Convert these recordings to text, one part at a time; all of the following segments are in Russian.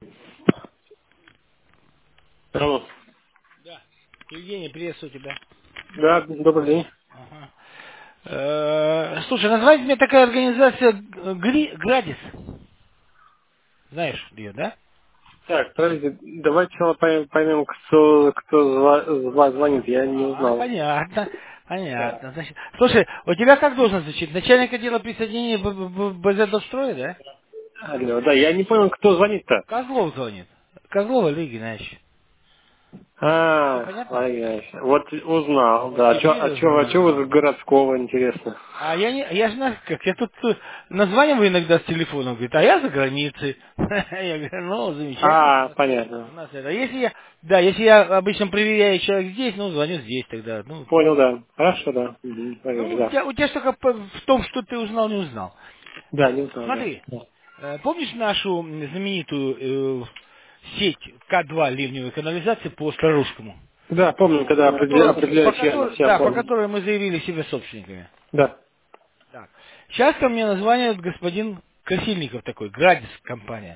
Алло. Да. Евгений, приветствую тебя. Да, добрый день. Ага. Слушай, назвать мне такая организация Градис. Знаешь ее, да? Так, подождите, давайте сначала поймем, кто звонит, я не узнал. Понятно. Понятно. Значит, слушай, у тебя как должен звучит? Начальник отдела присоединения БЗ-строя, да? Алло, да, я не понял, кто звонит-то. Козлов звонит. Козлов Олег Геннадьевич. Все понятно? Вот узнал, Вот да. теперь А чё вы узнал. из городского, интересно? А я же знаю, как, я тут названиваю иногда с телефона, он говорит, а я за границей. Я говорю, ну, замечательно. У Понятно. нас это. Если я обычно проверяю, человек здесь, ну, звоню здесь тогда. Понял, да. Хорошо, да. Угу, Ну, поверь, у да. тебя, у тебя только в том, что ты узнал, не узнал. Да, не узнал, да. Смотри, помнишь нашу знаменитую сеть К2 ливневой канализации по Старорусскому? Да, помню, когда определяют верность, я По помню. которой мы заявили себя собственниками. Да. Так. Сейчас ко мне названивает господин Красильников такой, Градис компания.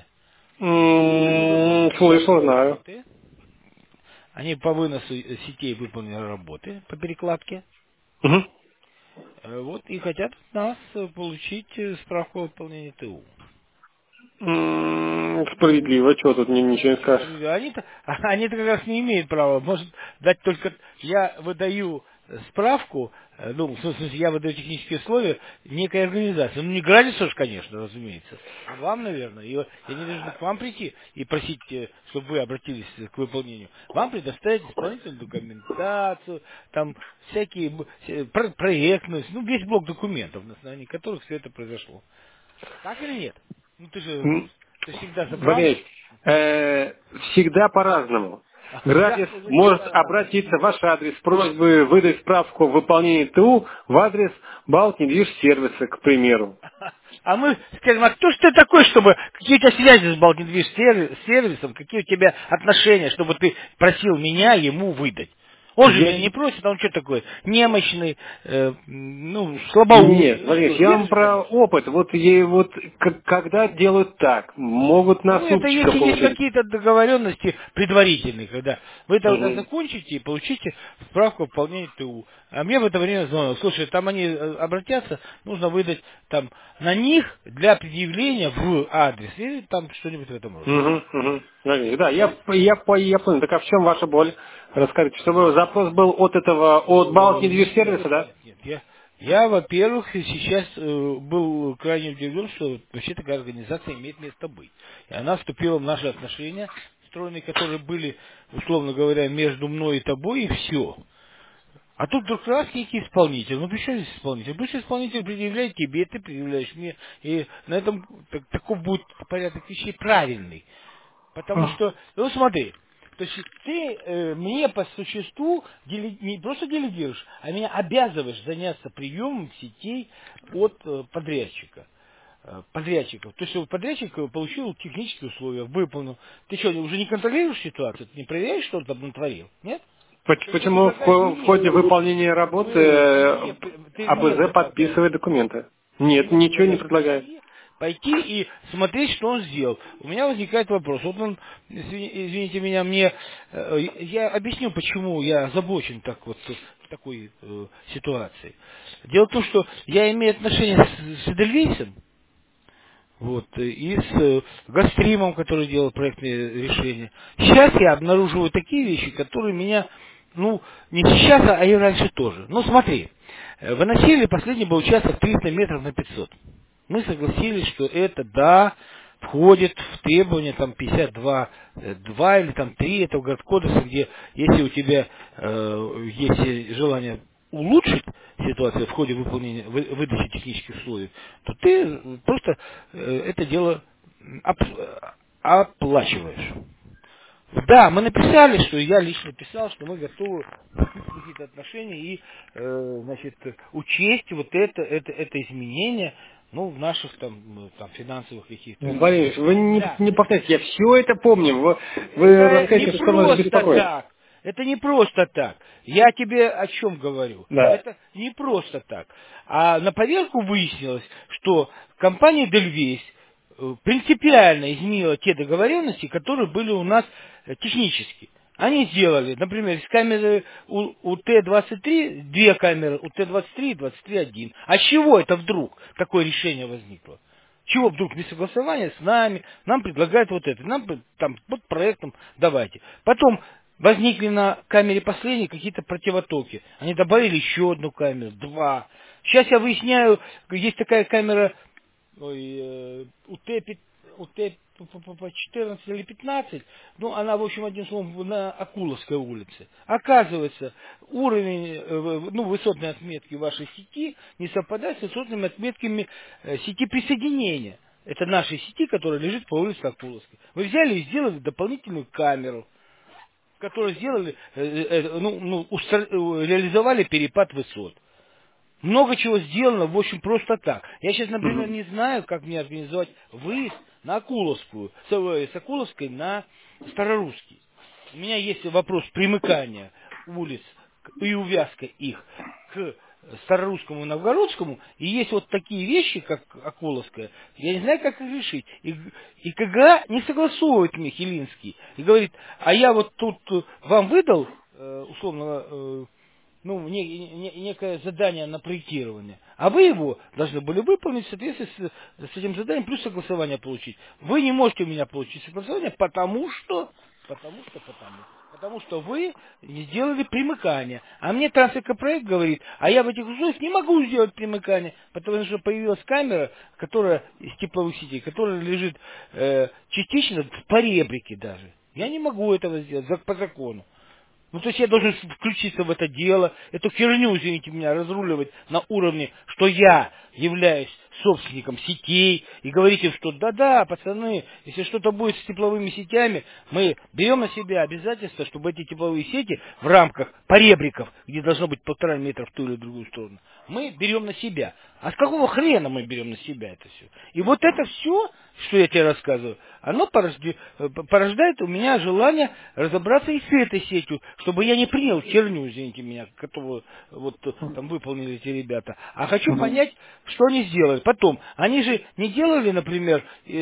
Слышал, знаю. Работы. Они по выносу сетей выполнили работы по перекладке. Угу. Вот и хотят от нас получить справку о выполнении ТУ. Справедливо, чего тут ничего не скажешь. Они-то как раз не имеют права. Может дать только... Я выдаю справку, ну, в смысле, я выдаю технические условия некой организации. Ну, не Градису ж, конечно, разумеется. А вам, наверное. И они должны к вам прийти и просить, чтобы вы обратились к выполнению. Вам предоставить исполнительную документацию, там всякие проектную, ну, весь блок документов, на основании которых все это произошло. Так или нет? Ну, ты всегда за правду. Валерий, всегда по-разному. Да, Градис звучит может по-разному. обратиться в ваш адрес с просьбой выдать справку о выполнении ТУ в адрес Балтнедвижсервиса, к примеру. А мы скажем, а кто ж ты такой, чтобы... Какие у тебя связи с Балтнедвиж сервисом, какие у тебя отношения, чтобы ты просил меня ему выдать? Он же меня Я... не просит, а он что такой? Немощный, ну, Нет, слабоумный. Ну Валерий, что, я нет вам же, про конечно. опыт. Когда делают так, могут на Ну, это суточка если есть получить. какие-то договоренности предварительные, когда вы тогда Мгм. закончите и получите справку о выполнении ТУ. А мне в это время звонят, слушай, там они обратятся, нужно выдать там на них для предъявления в адрес или там что-нибудь в этом роде. Мгм, мгм. Валерий, да, Нет? я понял. Так а в чем ваша боль? Расскажите, чтобы запрос был от Балтнедвижсервиса, да? Нет. Я, во-первых, сейчас был крайне удивлен, что вообще такая организация имеет место быть. И она вступила в наши отношения, стройные, которые были, условно говоря, между мной и тобой, и все. А тут вдруг раз некий исполнитель. Ну, при чем здесь исполнитель? Пусть исполнитель предъявляет тебе, ты предъявляешь мне. И на этом таков будет порядок вещей правильный. Потому что, ну смотри, то есть ты мне по существу не просто делегируешь, а меня обязываешь заняться приемом сетей от подрядчика. Подрядчиков. То есть подрядчик получил технические условия, выполнил. Ты что, уже не контролируешь ситуацию? Ты не проверяешь, что он там натворил? Нет? То есть ты Почему предлагаешь в ходе выполнения работы ты мне АБЗ предлагаешь подписывает документы? ты Нет, мне ничего не предлагаешь предлагает. пойти и смотреть, что он сделал. У меня возникает вопрос. Вот он, извините меня, я объясню, почему я озабочен так вот в такой ситуации. Дело в том, что я имею отношение с Эдельвейсом, вот, и с Гастримом, который делал проектные решения. Сейчас я обнаруживаю такие вещи, которые меня, ну, не сейчас, а и раньше тоже. Ну, смотри, выносили последний был участок 300 метров на 500. Мы согласились, что это, да, входит в требования там 52, 2 или там 3 этого городкодекса, где если у тебя есть желание улучшить ситуацию в ходе выполнения, выдачи технических условий, то ты просто это дело оплачиваешь. Да, мы написали, что я лично писал, что мы готовы вступить в какие-то отношения и, значит, учесть вот это изменение, ну, в наших там финансовых каких-то. Валерий, вы Да. не повторяйте, я все это помню. Вы Это не расскажите, что вас просто беспокоит. так. Это не просто так. Я тебе о чем говорю? Да. Это не просто так. А на поверку выяснилось, что компания Дельвейс принципиально изменила те договоренности, которые были у нас технически. Они сделали, например, из камеры у Т-23, две камеры у Т-23 и 23-1. А с чего это вдруг такое решение возникло? Чего вдруг без согласования с нами, нам предлагают вот это, нам там вот проектом давайте. Потом возникли на камере последней какие-то противотоки. Они добавили еще одну камеру, два. Сейчас я выясняю, есть такая камера у Т-14 или 15, ну, она, в общем, одним словом, на Акуловской улице. Оказывается, уровень, высотной отметки вашей сети не совпадает с высотными отметками сети присоединения. Это нашей сети, которая лежит по улице Акуловской. Вы взяли и сделали дополнительную камеру, которую сделали, реализовали перепад высот. Много чего сделано, в общем, просто так. Я сейчас, например, не знаю, как мне организовать выезд на Акуловскую, с Акуловской на Старорусский. У меня есть вопрос примыкания улиц и увязка их к Старорусскому и Новгородскому, и есть вот такие вещи, как Акуловская, я не знаю, как их решить. И КГА не согласовывает мне Хелинский, и говорит, а я вот тут вам выдал, условно, некое задание на проектирование, а вы его должны были выполнить в соответствии с этим заданием, плюс согласование получить. Вы не можете у меня получить согласование, потому что вы не сделали примыкание. А мне Трансэкопроект говорит, а я в этих условиях не могу сделать примыкание, потому что появилась камера, которая из тепловых сетей, которая лежит частично в поребрике даже. Я не могу этого сделать по закону. Ну, то есть я должен включиться в это дело, эту херню, извините меня, разруливать на уровне, что я являюсь собственником сетей, и говорить им, что да-да, пацаны, если что-то будет с тепловыми сетями, мы берем на себя обязательство, чтобы эти тепловые сети в рамках поребриков, где должно быть 1,5 метра в ту или другую сторону, мы берем на себя. А с какого хрена мы берем на себя это все? И вот это все, что я тебе рассказываю, оно порождает у меня желание разобраться и с этой сетью, чтобы я не принял херню, извините меня, которую вот там выполнили эти ребята, а хочу понять, что они сделали. Потом, они же не делали, например,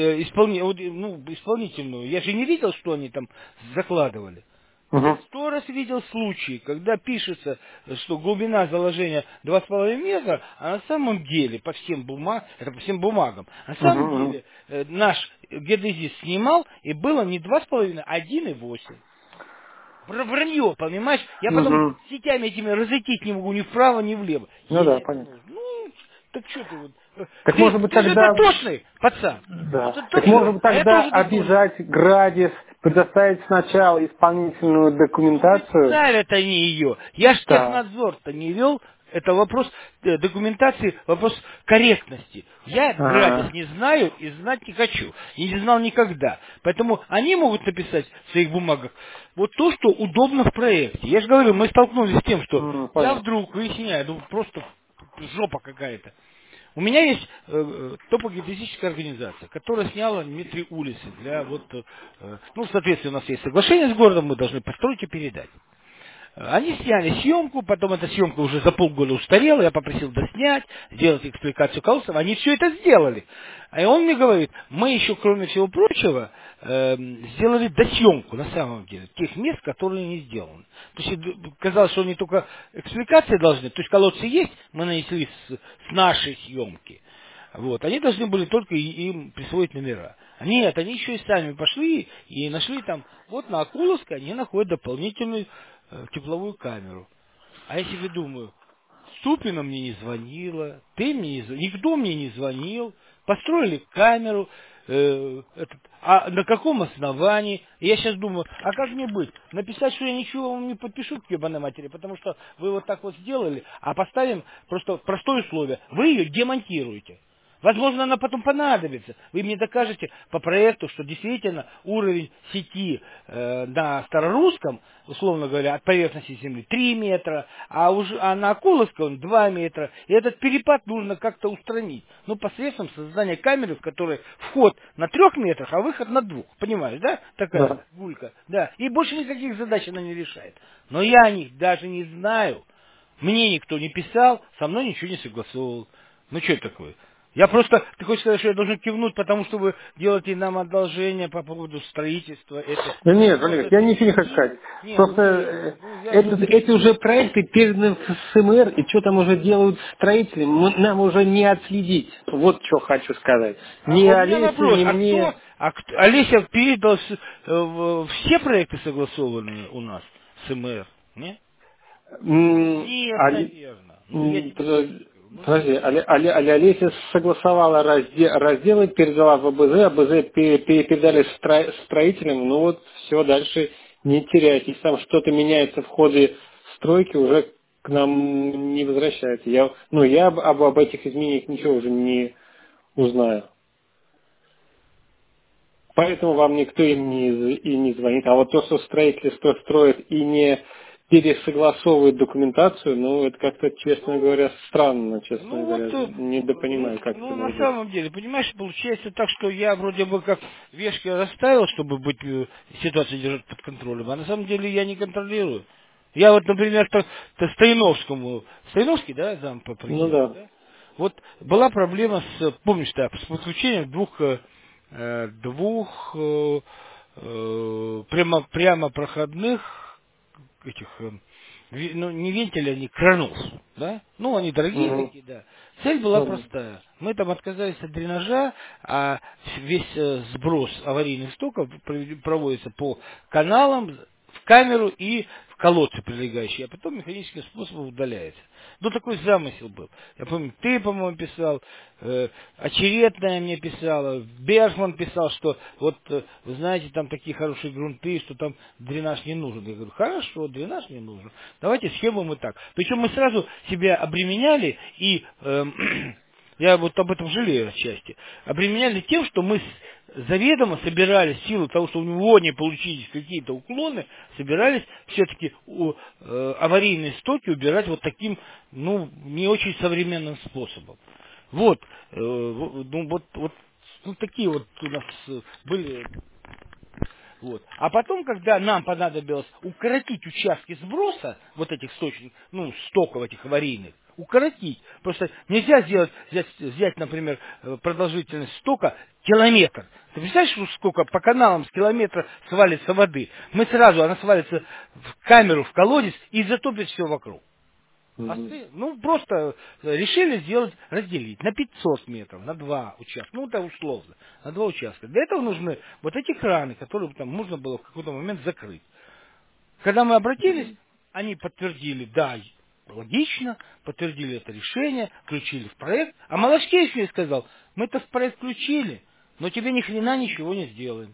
исполнительную, я же не видел, что они там закладывали. Я 100 раз видел случаи, когда пишется, что глубина заложения 2,5 метра, а на самом деле, по всем бумагам, на самом деле наш геодезист снимал, и было не 2,5, а 1,8. Вранье, понимаешь? Я потом сетями этими разойтись не могу ни вправо, ни влево. Ну да, понятно. Так что ты вот... Так может быть ты тогда... же дотошный, пацан. Да. Так может быть тогда обижать Градис, предоставить сначала исполнительную документацию? Ставят они ее. Я ж технадзор-то не вел. Это вопрос документации, вопрос корректности. Я Градис не знаю и знать не хочу. И не знал никогда. Поэтому они могут написать в своих бумагах вот то, что удобно в проекте. Я же говорю, мы столкнулись с тем, что я вдруг выясняю, просто жопа какая-то. У меня есть топогеодезическая организация, которая сняла метры улицы для в соответствии у нас есть соглашение с городом, мы должны построить и передать. Они сняли съемку, потом эта съемка уже за полгода устарела, я попросил доснять, сделать экспликацию колоссов, они все это сделали. И он мне говорит, мы еще, кроме всего прочего, сделали досъемку, на самом деле, тех мест, которые не сделаны. То есть казалось, что они только экспликации должны, то есть колодцы есть, мы нанесли с нашей съемки. Вот. Они должны были только им присвоить номера. Нет, они еще и сами пошли и нашли там, вот на Акуловской они находят дополнительную тепловую камеру. А я себе думаю, Ступина мне не звонила, ты мне не звонил, никто мне не звонил, построили камеру, а на каком основании? И я сейчас думаю, а как мне быть? Написать, что я ничего вам не подпишу к ебаной матери, потому что вы вот так вот сделали, а поставим просто простое условие, вы ее демонтируете. Возможно, она потом понадобится. Вы мне докажете по проекту, что действительно уровень сети на Старорусском, условно говоря, от поверхности земли 3 метра, а на Акуловском 2 метра. И этот перепад нужно как-то устранить. Посредством создания камеры, в которой вход на 3 метрах, а выход на 2. Понимаешь, да? Такая гулька. Да. И больше никаких задач она не решает. Но я о них даже не знаю. Мне никто не писал, со мной ничего не согласовывал. Ну что это такое? Я просто, ты хочешь сказать, что я должен кивнуть, потому что вы делаете нам одолжение по поводу строительства этой. Да Или нет, просто Валерий, я ничего не хочу сказать. нет, нет, Просто ну я же. эти уже проекты переданы в СМР, и что там уже делают строители, нам уже не отследить. Вот что хочу сказать. Ни А у меня Олесе, вопрос, ни мне. Олеся передал все проекты согласованные у нас с МР, нет? м, Нет, Оле- наверное. Ну, я тебе спрашиваю. Ну, Подожди, Олеся согласовала разделы, передала в АБЗ, АБЗ передали строителям, ну вот все, дальше не терять. Если там что-то меняется в ходе стройки, уже к нам не возвращается. Я об этих изменениях ничего уже не узнаю. Поэтому вам никто и не звонит. А вот то, что строители строят и не пересогласовывают документацию, ну, это как-то, честно говоря, странно, честно ну вот, говоря. Недопонимаю, как это ну на может быть. самом деле, понимаешь, получается так, что я вроде бы как вешки расставил, чтобы быть ситуацию держать под контролем, а на самом деле я не контролирую. Я вот, например, Стояновскому, Стояновский, да, зам по Ну президенту, да. да? Вот была проблема помнишь, да, с подключением двух прямо проходных этих, ну, не вентиля, они кранов, да? Ну, они дорогие Мгм. такие, да. Цель была Ну да. простая. Мы там отказались от дренажа, а весь сброс аварийных стоков проводится по каналам, в камеру и в колодцы прилегающие, а потом механическим способом удаляется. Ну, такой замысел был. Я помню, ты, по-моему, писал, Очередная мне писала, Бершман писал, что вот, вы знаете, там такие хорошие грунты, что там дренаж не нужен. Я говорю, хорошо, дренаж не нужен. Давайте схему мы так. Причем мы сразу себя обременяли и я вот об этом жалею отчасти, обременяли тем, что мы заведомо собирались, в силу того, что у него не получились какие-то уклоны, собирались все-таки аварийные стоки убирать вот таким, ну, не очень современным способом. Вот, ну, вот, ну, такие вот у нас были. Вот. А потом, когда нам понадобилось укоротить участки сброса, вот этих сточных, ну, стоков этих аварийных, укоротить. Просто нельзя взять, например, продолжительность стока километр. Ты представляешь, сколько по каналам с километра свалится воды? Она свалится в камеру, в колодец и затопит все вокруг. Мгм. Ну, просто решили разделить на 500 метров, на два участка, ну, это условно, на два участка. Для этого нужны вот эти краны, которые там можно было в какой-то момент закрыть. Когда мы обратились, они подтвердили, да, логично, подтвердили это решение, включили в проект. А Малашкевич мне сказал, мы это в проект включили, но тебе ни хрена ничего не сделаем.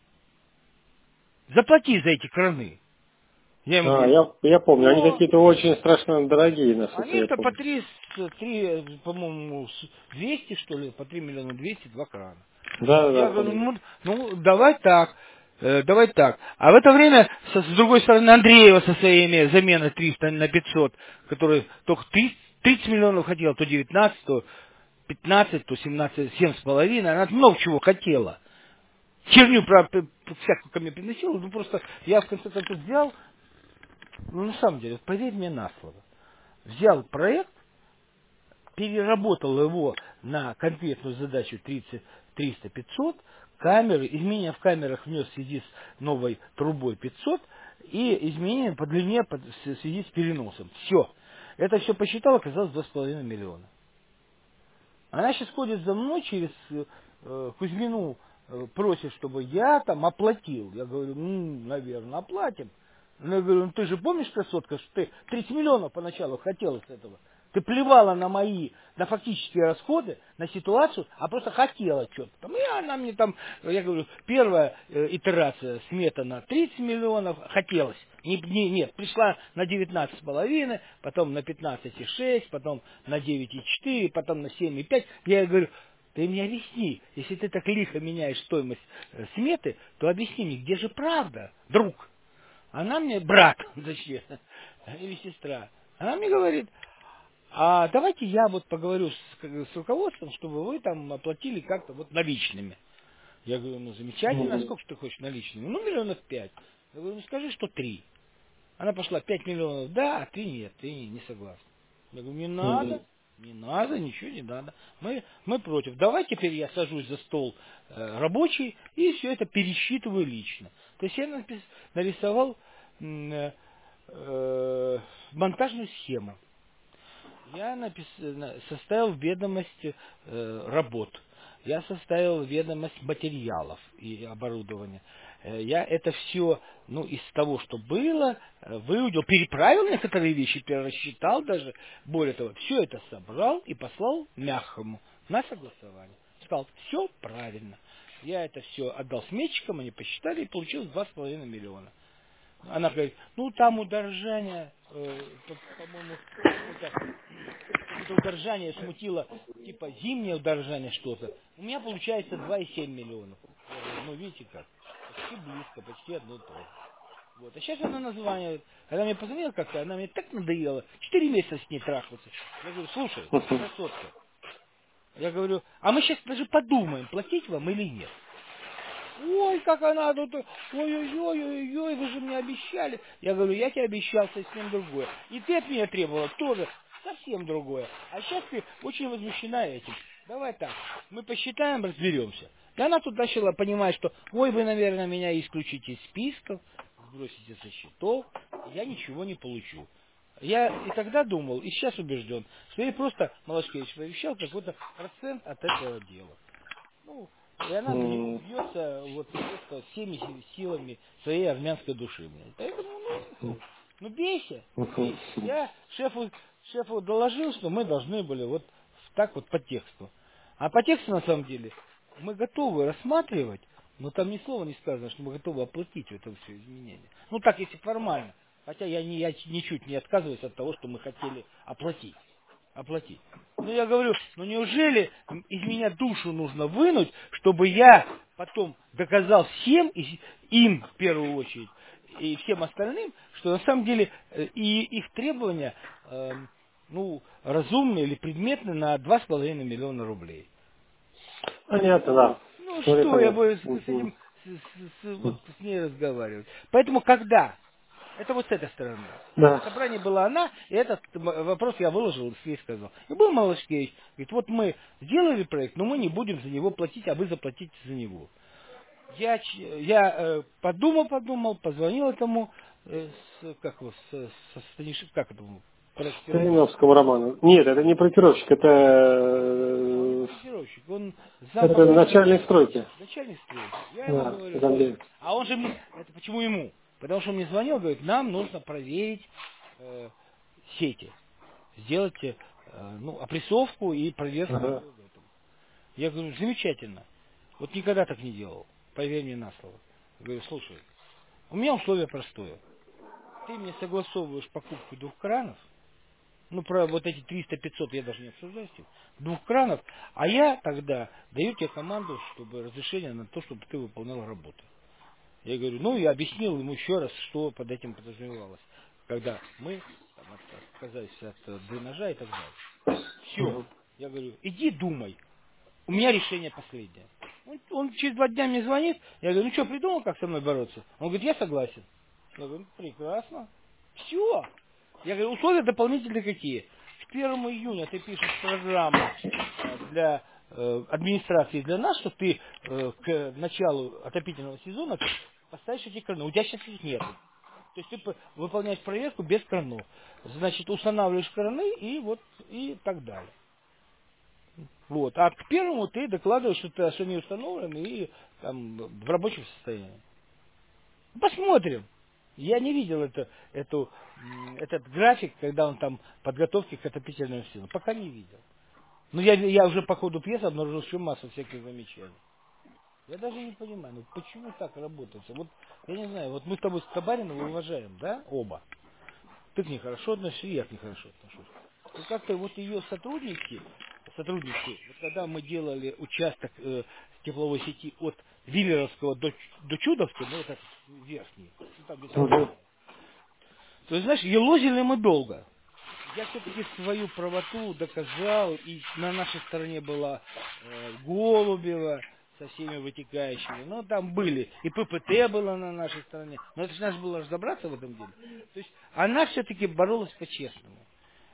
Заплати за эти краны. Я ему говорю, Я помню, они но какие-то очень страшно дорогие, насколько я они-то по помню. 3, по-моему, 200, что ли, по 3 миллиона 200, два крана. Да, да, Я да, говорю, помню. ну, давай так, давай так. А в это время, с другой стороны, Андреева со своими заменой 300 на 500, который только 30 миллионов хотела, то 19, то 15, то 17, 7,5, она много чего хотела. Херню всякую ко мне приносила, ну просто я в конце концов взял, ну на самом деле, поверь мне на слово, взял проект, переработал его на конкретную задачу 300-500, камеры, изменения в камерах внес в связи с новой трубой 500 и изменения по длине в связи с переносом. Все. Это все посчитал, оказалось 2,5 миллиона. Она сейчас ходит за мной через Кузьмину, просит, чтобы я там оплатил. Я говорю, наверное, оплатим. Но я говорю, ну ты же помнишь, красотка, что ты 30 миллионов поначалу хотела с этого. Ты плевала на фактические расходы, на ситуацию, а просто хотела что-то. Там, и она мне там, я говорю, первая итерация смета на 30 миллионов хотелось. Нет, пришла на 19,5, потом на 15,6, потом на 9,4, потом на 7,5. Я ей говорю, ты мне объясни, если ты так лихо меняешь стоимость сметы, то объясни мне, где же правда, друг? Она мне, брат, точнее, или сестра, она мне говорит, а давайте я вот поговорю с руководством, чтобы вы там оплатили как-то вот наличными. Я говорю, ну замечательно, а Мгм. сколько ты хочешь наличными? Ну, миллионов 5. Я говорю, ну скажи, что 3. Она пошла 5 миллионов, да, а 3 нет, ты не согласна. Я говорю, не надо, Мгм. Не надо, ничего не надо. Мы против. Давай теперь я сажусь за стол рабочий и все это пересчитываю лично. То есть я нарисовал монтажную схему. Я составил ведомость работ. Я составил ведомость материалов и оборудования. Я это все, из того, что было, выудил, переправил некоторые вещи, перерасчитал даже. Более того, все это собрал и послал Мягкому на согласование. Сказал, все правильно. Я это все отдал сметчикам, они посчитали и получилось 2,5 миллиона. Она говорит, там удорожание, по-моему, какое-то удорожание смутило, типа зимнее удорожание что-то. У меня получается 2,7 миллионов. Я говорю, видите как, почти близко, почти одно и то же. Вот. А сейчас она названивает. Она мне позвонила как-то, она мне так надоела. 4 месяца с ней трахаться. Я говорю, слушай, красотка. Я говорю, а мы сейчас даже подумаем, платить вам или нет. Ой, как она тут, ой-ой-ой, вы же мне обещали. Я говорю, я тебе обещал совсем другое. И ты от меня требовала тоже совсем другое. А сейчас ты очень возмущена этим. Давай так, мы посчитаем, разберемся. И она тут начала понимать, что, ой, вы, наверное, меня исключите из списков, сбросите со счетов, я ничего не получу. Я и тогда думал, и сейчас убежден, что ей просто Малашкевич пообещал какой-то процент от этого дела. И она бьется просто всеми силами своей армянской души. Поэтому, бейся. Я шефу доложил, что мы должны были так по тексту. А по тексту, на самом деле, мы готовы рассматривать, но там ни слова не сказано, что мы готовы оплатить это все изменение. Так, если формально. Хотя я ничуть не отказываюсь от того, что мы хотели оплатить. Я говорю, неужели из меня душу нужно вынуть, чтобы я потом доказал всем, им в первую очередь, и всем остальным, что на самом деле и их требования разумны или предметны на 2,5 миллиона рублей. Понятно, да. Что я буду с ней разговаривать. Поэтому когда? Это с этой стороны. Да. На собрании была она, и этот вопрос я выложил, ей сказал. И был Малашкевич, говорит, мы сделали проект, но мы не будем за него платить, а вы заплатите за него. Я подумал, позвонил этому, Станиновскому Роману. Нет, это не проектировщик, Он это, не проектировщик, он это начальник стройки. Начальник стройки. Я ему Да, говорю, а он же мне, это почему ему? Потому что он мне звонил, говорит, нам нужно проверить сети, сделать опрессовку и проверку. Ага. Я говорю, замечательно. Никогда так не делал, поверь мне на слово. Я говорю, слушай, у меня условие простое. Ты мне согласовываешь покупку 2 кранов, про эти 300-500 я даже не обсуждаю с ним, 2 кранов, а я тогда даю тебе команду, чтобы разрешение на то, чтобы ты выполнял работу. Я говорю, я объяснил ему еще раз, что под этим подразумевалось, когда мы отказались от дренажа и так далее. Все. Я говорю, иди думай. У меня решение последнее. Он через 2 дня мне звонит. Я говорю, что, придумал, как со мной бороться? Он говорит, я согласен. Я говорю, прекрасно. Все. Я говорю, условия дополнительные какие? К 1 июня ты пишешь программу для администрации для нас, что ты к началу отопительного сезона поставишь эти краны. У тебя сейчас их нет. То есть ты выполняешь проверку без кранов. Значит, устанавливаешь краны и так далее. А к 1 ты докладываешь, что они установлены и в рабочем состоянии. Посмотрим. Я не видел этот график, когда он подготовки к отопительному сезону. Пока не видел. Но я уже по ходу пьесы обнаружил еще массу всяких замечаний. Я даже не понимаю, почему так работает. Я не знаю, мы с тобой с Табариновым уважаем, да, оба. Ты к ней хорошо относишься, и я к ней хорошо отношусь. И как-то ее сотрудники, когда мы делали участок тепловой сети от Виллеровского до Чудовки, этот верхний, там где-то, то есть, знаешь, елозили мы долго. Я все-таки свою правоту доказал, и на нашей стороне была Голубева со всеми вытекающими. Там были, и ППТ было на нашей стороне. Но это же надо было разобраться в этом деле. То есть она все-таки боролась по-честному.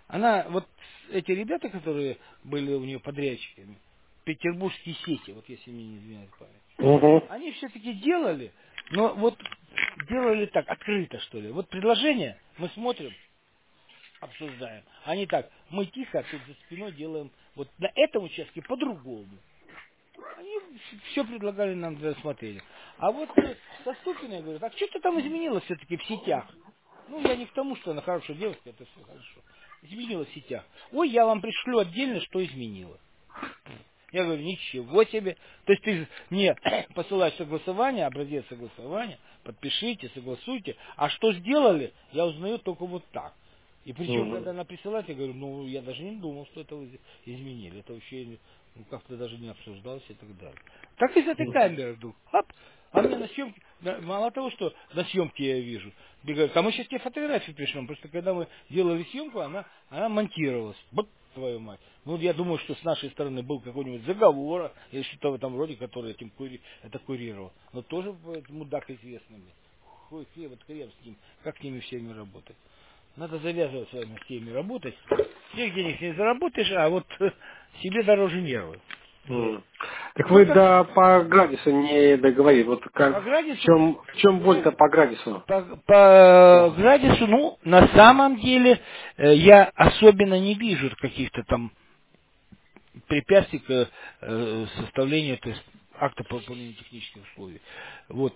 Она, вот эти ребята, которые были у нее подрядчиками, петербургские сети, вот если мне не изменяет память, Угу. они все-таки делали, но вот делали так, открыто, что ли. Вот предложение мы смотрим, обсуждаем. Они так, мы тихо тут за спиной делаем вот на этом участке по-другому. Они все предлагали нам для рассмотрения. А вот со Ступиной, говорю, так что-то там изменилось все-таки в сетях. Ну, я не к тому, что она хорошая девушка, это все хорошо. Изменилось в сетях. Ой, я вам пришлю отдельно, что изменило. Я говорю, ничего себе. То есть ты мне посылаешь согласование, образец согласования, подпишите, согласуйте. А что сделали, я узнаю только вот так. И причем, Угу. когда она присылает, я говорю, ну, я даже не думал, что это вы изменили. Это вообще ну, как-то даже не обсуждалось и так далее. Так и с этой камерой вдруг. Хоп! А мне на съемке, мало того, что на съемке я вижу, говорят, а мы сейчас тебе фотографии пришлем. Просто когда мы делали съемку, она монтировалась. Вот твою мать. Ну, я думаю, что с нашей стороны был какой-нибудь заговор или что-то в этом роде, который это курировал. Но тоже мудак известный. Хуй вот хрен с ним. Как с ними всеми работать? Надо завязывать с вами всеми работать. Всех денег не заработаешь, а вот себе дороже нервы. Вот. М. Так Ну вы так, по градусу не договорили. Вот по как градусу, в чем боль-то ну, по градусу? по градусу, ну, на самом деле, я особенно не вижу каких-то там препятствий к составлению, то есть акта по выполнению технических условий. Вот.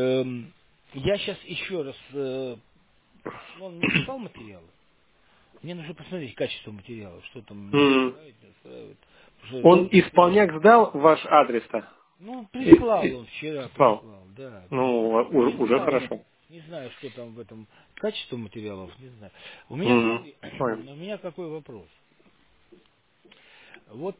Я сейчас еще раз, ну, он мне прислал материалы. Мне нужно посмотреть качество материалов, что там меня М. устраивает, не устраивает. Потому что, Он исполняк сдал ваш адрес-то? ну, И- прислал он вчера, Слава. прислал, да. Ну, Не уже знаю, хорошо. не знаю, что там в этом качество материалов, не знаю. У меня, Мгм. смотри, Понял. у меня какой вопрос. Вот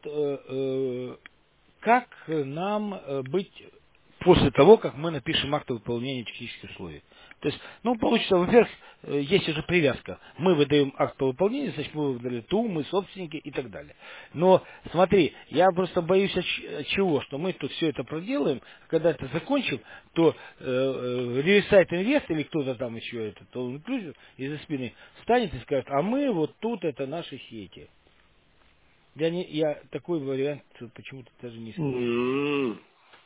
как нам быть после того, как мы напишем акт о выполнении технических условий? То есть, ну, получится, во-первых, есть уже привязка. Мы выдаем акт по выполнению, значит, мы выдали ТУ, мы собственники и так далее. Но, смотри, я просто боюсь чего, что мы тут все это проделаем, когда это закончим, то Revisite Invest или кто-то там еще это, то inclusive из-за спины встанет и скажет, а мы вот тут это наши сети. Я такой вариант почему-то даже не исключаю. М.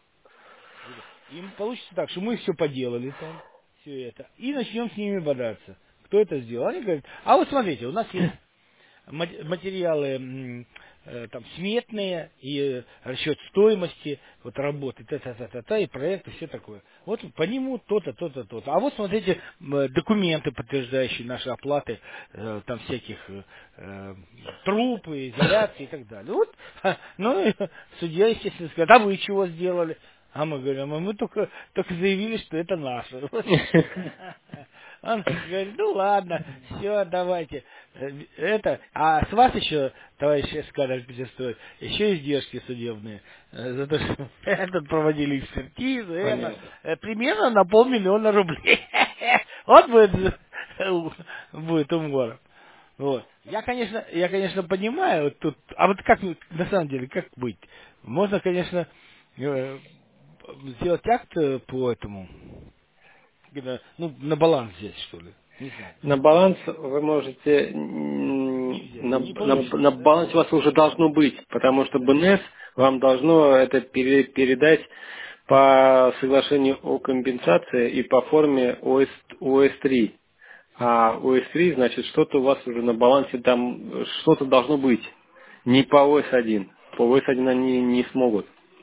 Им получится так, что мы все поделали там, все это, и начнем с ними бодаться. Кто это сделал? Они говорят, а вот смотрите, у нас есть материалы там сметные и расчет стоимости вот работы, та-та-та-та, и проекты, все такое. Вот по нему то-то, то-то, то-то. А вот смотрите, документы, подтверждающие наши оплаты, там всяких трупы, изоляции и так далее. Вот, ну, и судья, естественно, скажет, а вы чего сделали? А мы говорим, а мы только заявили, что это наше. Он говорит, ну ладно, все, давайте. Это, а с вас еще, товарищ Эскадр Петербург, еще издержки судебные. За то, что этот проводили экспертизу, это Понятно. примерно на 500 000 рублей. Вот будет умор. Вот. Я конечно, понимаю, вот тут, а вот как, на самом деле, как быть? Можно, конечно, сделать акт по этому, ну, на баланс взять, что ли. Не знаю. На баланс вы можете, Не взять. Не получится, на да? балансе у вас уже должно быть, потому что БНС вам должно это передать по соглашению о компенсации и по форме ОС-3. А ОС-3, значит, что-то у вас уже на балансе там, что-то должно быть. Не по ОС-1. По ОС-1 они не смогут.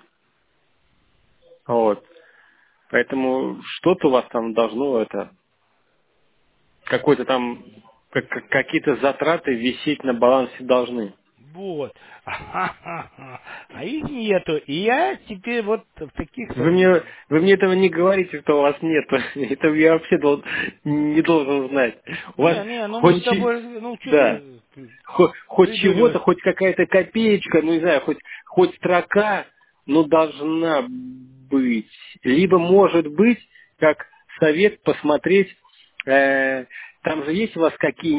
Вот. Поэтому что-то у вас там должно это какой-то там какие-то затраты висеть на балансе должны. Вот. А их нету. И я теперь вот в таких сомнениях. Вы мне этого не говорите, что у вас нет. Это я вообще не должен знать. У вас Не, ну мы с хоть тобой, ну что да, ты хоть чего-то, придуриваешь? хоть какая-то копеечка, ну не знаю, хоть строка, ну должна быть. Либо может быть, как совет посмотреть, там же есть у вас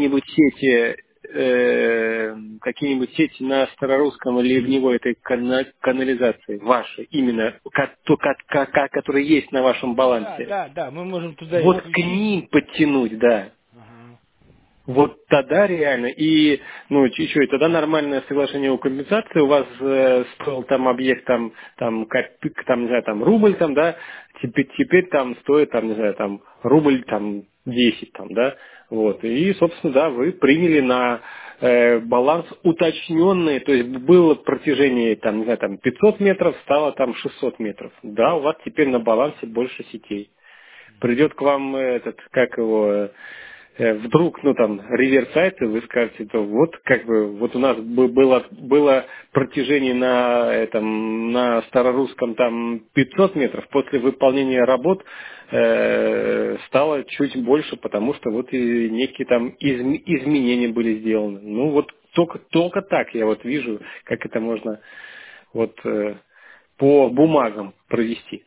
какие-нибудь сети на старорусском или ливневой этой канализации ваши, именно, которые есть на вашем Ну да, балансе. да, да, мы можем туда и Вот к включить. ним подтянуть, да. Ага. Вот тогда реально, и, ну, еще и тогда нормальное соглашение о компенсации, у вас стоил там объект, там, не знаю, там, рубль, там, да, теперь там стоит, там, не знаю, там, рубль, там, 10 там, да, вот, и, собственно, да, вы приняли на баланс уточненный, то есть было протяжение, там, не знаю, там, 500 метров, стало там 600 метров, да, у вас теперь на балансе больше сетей. Придет к вам этот, как его, вдруг, ну там, реверс-сайт, и вы скажете, то вот как бы, вот у нас было протяжение на этом, на старорусском там 500 метров, после выполнения работ стало чуть больше, потому что вот и некие там изменения были сделаны. Ну вот только так я вот вижу, как это можно вот по бумагам провести.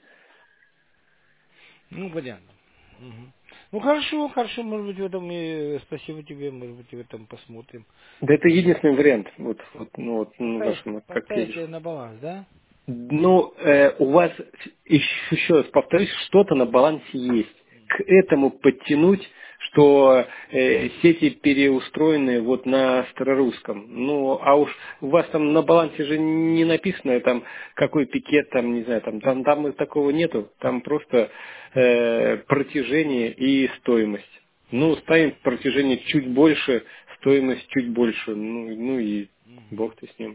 Ну, понятно. Мгм. Ну, хорошо, хорошо, может быть, в этом и спасибо тебе, может быть, в этом посмотрим. Да это единственный вариант, ну, Поставить, вашему, как я поставить вижу. на баланс, да? Ну, у вас, еще раз повторюсь, что-то на балансе есть. К этому подтянуть, что сети переустроены вот на старорусском. Ну, а уж у вас там на балансе же не написано, там, какой пикет, там, не знаю, там и такого нету. Там просто протяжение и стоимость. Ну, ставим протяжение чуть больше, стоимость чуть больше. Ну и бог ты с ним.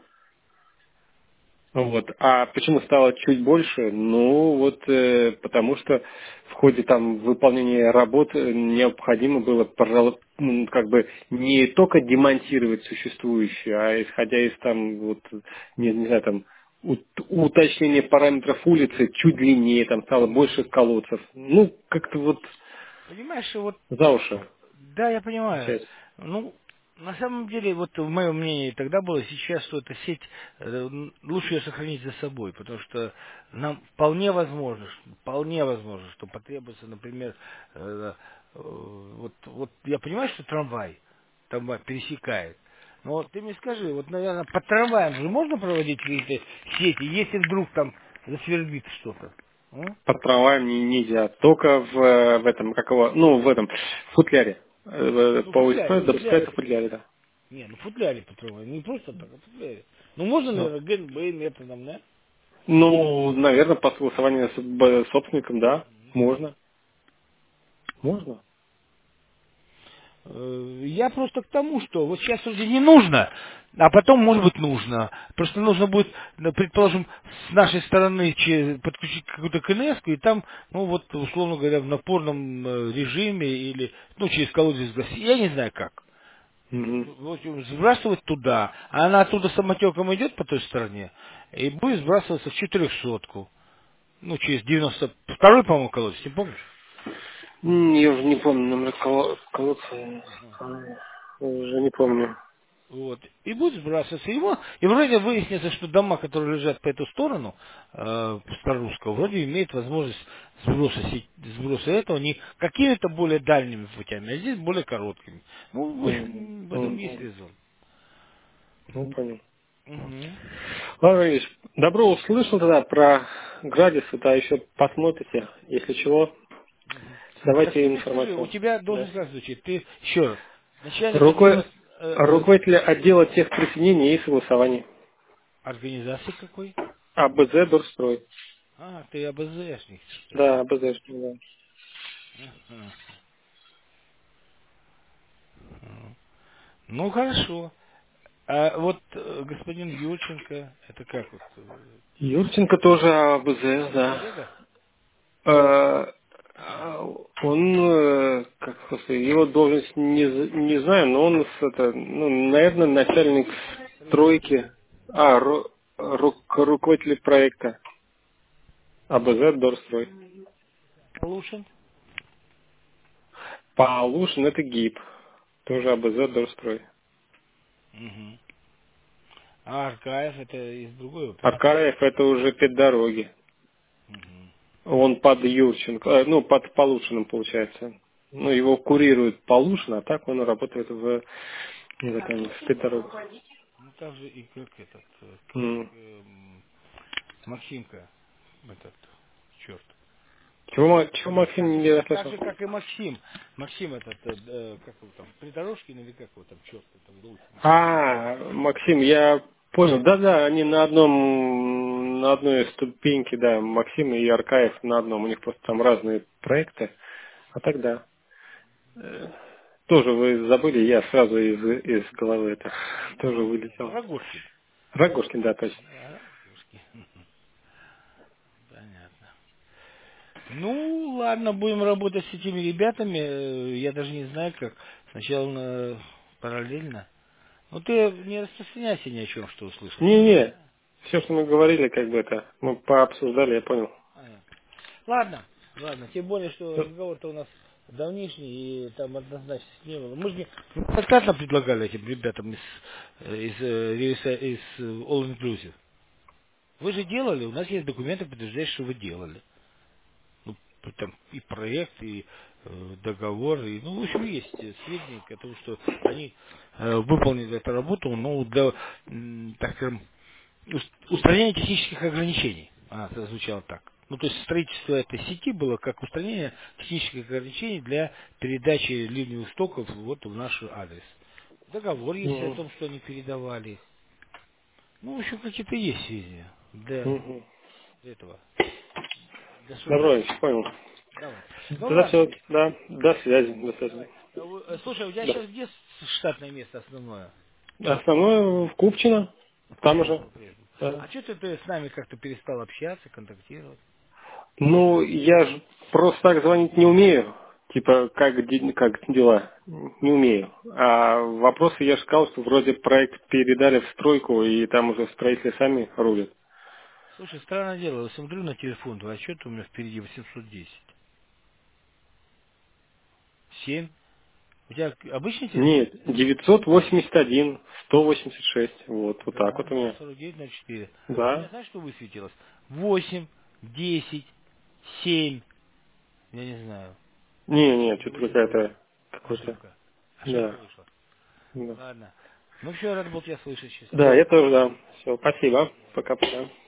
Вот. А почему стало чуть больше? Ну, вот потому что в ходе там выполнения работ необходимо было, как бы не только демонтировать существующее, а исходя из там, вот, не знаю, там, уточнения параметров улицы чуть длиннее, там стало больше колодцев. Ну, как-то вот Понимаешь, вот за уши да, я понимаю. взять. Ну, на самом деле, вот в моем мнении тогда было сейчас, что эта сеть, лучше ее сохранить за собой, потому что нам вполне возможно, что потребуется, например, вот я понимаю, что трамвай пересекает. Но вот ты мне скажи, вот, наверное, по трамваям же можно проводить какие-то сети, если вдруг там засвербит что-то? А? Под трамваем нельзя. Только в этом, как его, ну, в этом, в футляре. Ну, По УСП в допускается футляре. в футляре, да. Не, ну в футляре потрогай, не просто так, а в футляре. Ну можно, Ну, наверное, ГНБ методом, да? ну, наверное, по согласованию с собственником, да, можно. Можно. Я просто к тому, что вот сейчас вроде не нужно, а потом, может быть, нужно. Просто нужно будет, предположим, с нашей стороны подключить какую-то КНС, и там, ну вот, условно говоря, в напорном режиме или, ну, через колодец гасить. Я не знаю как. Мгм. В общем, сбрасывать туда, а она оттуда самотеком идет по той стороне, и будет сбрасываться в 400-ку. Ну, через 92-й, по-моему, колодец, не помнишь? Я уже не помню номер колодца. Уже не помню. Вот. И будет сбрасываться его. И вроде выяснится, что дома, которые лежат по эту сторону, Старорусского, вроде имеют возможность сброса этого не какими-то более дальними путями, а здесь более короткими. Ну, в Мгм. общем, в этом есть Мгм. резон. Ну, понял. Мгм. Ладно, Ильич, добро услышал тогда про Градисы, да, еще посмотрите. Если чего, Мгм. Так давайте ты мне скажи, у информацию. тебя Да. должность как звучит? Ты, еще раз, начальник Руко- отдела Руководитель отдела техприсоединения и согласований. организации какой? АБЗ Дорстрой. А, ты АБЗшник, что ли? Да, АБЗ, да. Ага. Ага. Ну, хорошо. А вот господин Юрченко, это как вот? Юрченко тоже АБЗ, Ваш да. коллега? Э, Он, как сказать, его должность не знаю, но он, ну, наверное, начальник стройки, руководитель проекта АБЗ Дорстрой. Лушин? Полушин это ГИП, тоже АБЗ Дорстрой. Угу. А Аркаев это из другой оперы? Акаев это уже педдороги. Угу. Он под Юрченко, ну, под Полушиным получается. Ну, его курирует Полушин, а так он работает в этом, в педдорогах. Ну, так же и как этот, как М. Максимка, этот, черт. Чего Максим не Так расслышал? же, как и Максим. Максим этот, как его там, Придорожкин или как его там, черт, там, Лысый. Максим, я понял. Да-да, они на одной ступеньке, да, Максим и Аркаев на одном. У них просто там разные проекты. А тогда тоже вы забыли, я сразу из головы это тоже Ну, вылетел. Рогожкин. Рогожкин, да, точно. Рогожкин. Понятно. Ну, ладно, будем работать с этими ребятами. Я даже не знаю, как. Сначала параллельно. Ну, ты не распространяйся ни о чем, что услышал. Не-не, все, что мы говорили, как бы это, мы пообсуждали, я понял. Понятно. Ладно, ладно. Тем более, что разговор-то у нас давнишний, и там однозначно не было. Мы же неоднократно предлагали этим ребятам из All Inclusive. Вы же делали, у нас есть документы, подтверждающие, что вы делали. Ну, там и проект, и договор, и, ну, в общем, есть сведения о том, что они выполнили эту работу, ну, для, так скажем, устранения технических ограничений. Это звучало так. Ну, то есть строительство этой сети было как устранение технических ограничений для передачи ливневых стоков вот в наш адрес. Договор есть о Мгм. том, что они передавали. Ну, в общем, какие-то есть сведения для Мгм. этого. Для Добро, суждения. я понял. Давай. Ну Тогда ладно. все, да, до связи, до связи. Давай. Слушай, у тебя Да. сейчас где штатное место основное? Основное в Купчино, там уже. Купчино по-прежнему. Да. А что ты с нами как-то перестал общаться, контактировать? Ну, я же просто так звонить не умею. Типа, как дела? Не умею. А вопросы я же сказал, что вроде проект передали в стройку, и там уже строители сами рулят. Слушай, странное дело, я смотрю на телефон, твой отчет у меня впереди 810. 7. У тебя обычный телефон? Нет, 981, 186. Вот так вот Да, у меня. 149 на 4. А у меня Да. знаешь, что высветилось? 8, 10, 7. Я не знаю. Не, что-то 8,8. какой-то. Ошибка. Ошибка Да. вышла. Да. Ладно. Ну все, рад был тебя слышать. Да, Счастливо. я тоже, да. Все, спасибо. Пока-пока.